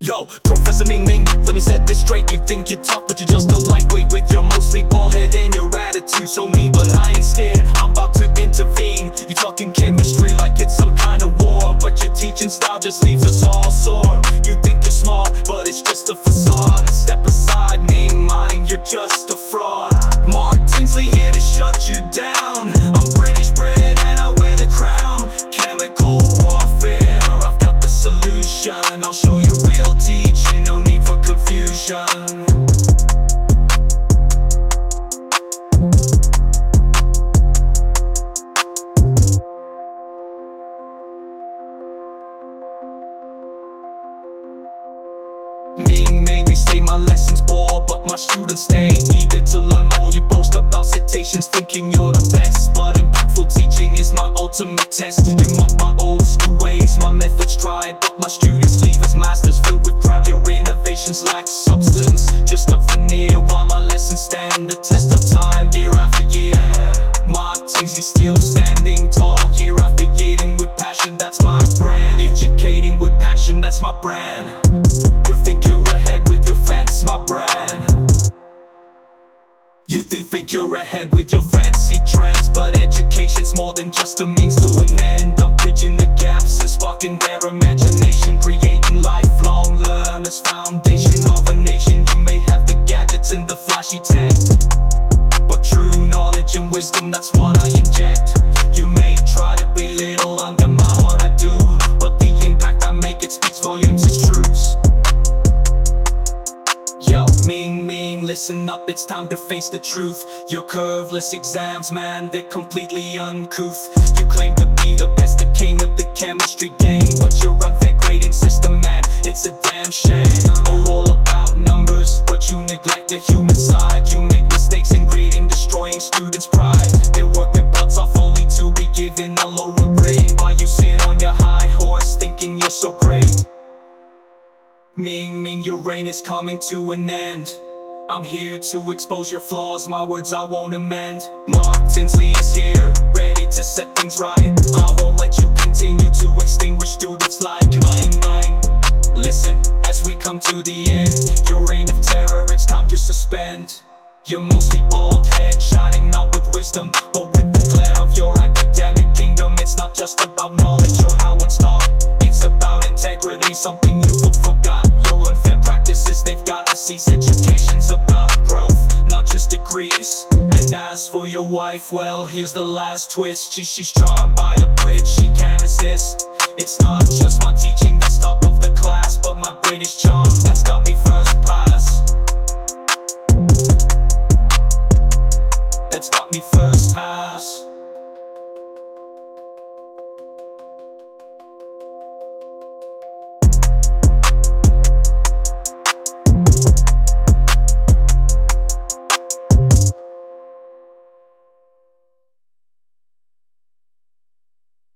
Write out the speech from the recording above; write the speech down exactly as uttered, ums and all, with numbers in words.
Yo, Professor Ming Ming, let me set this straight. You think you're tough, but you're just a lightweight with your mostly bald head and your attitude so mean. But I ain't scared, I'm about to intervene. You talking chemistry like it's some kind of war, but your teaching style just leaves us all sore. You think you're smart, but it's just a facade. Step aside, Ming Mine, you're just a fraud. Mark Tinsley here to shut you down. I'm British bred and I wear the crown. Chemical warfare, I've got the solution. I'll show you real teaching, no need for confusion. Ming Ming, they say my lessons bore, but my students stay eager to learn more. You boast about citations, thinking you're the best, but impactful teaching is my ultimate test. You mock my old school ways, my methods tried, but my students leave as masters filled with pride. Your innovations lack substance, just a veneer, while my lessons stand the test of time year after year. My teams is still standing tall year after year, eating with passion, that's my brand. Educating with passion, that's my brand. You think you're ahead with your fancy, my brand. You think you're ahead with your fancy trends, but education's more than just a means to an end. I'm bridging the gaps and sparking their imagination, creating lifelong learners, foundation of a nation. You may have the gadgets and the flashy tech, but true knowledge and wisdom, that's what I inject. You may try to belittle, undermine what I do, but the impact I make, it speaks volumes, it's truths. Yo, Ming Ming, listen up, it's time to face the truth. Your curveless exams, man, they're completely uncouth. You claim to be the best, the king of the chemistry game, but your unfair grading system, man, it's a damn shame. You're all about numbers, but you neglect the human side. You make mistakes in grading, destroying students' pride. They work their butts off only to be given a lower grade, while you sit on your high horse thinking you're so great. Ming Ming, your reign is coming to an end. I'm here to expose your flaws, my words I won't amend. Mark Tinsley is here, ready to set things right. I won't let you continue to extinguish students like mine, mine. Listen, as we come to the end, your reign of terror, it's time to suspend. Your mostly bald head, shining not with wisdom, but with the glare of your academic kingdom. It's not just about knowledge or how it's taught, it's about integrity, something you forgot. Your unfair practices, they've got to cease. Education's about growth, not just degrees. And as for your wife, well, here's the last twist. She, she's charmed by a bridge, she can't resist. It's not just my teaching that's top of the class, but my British charm that's got me first class. That's got me first class.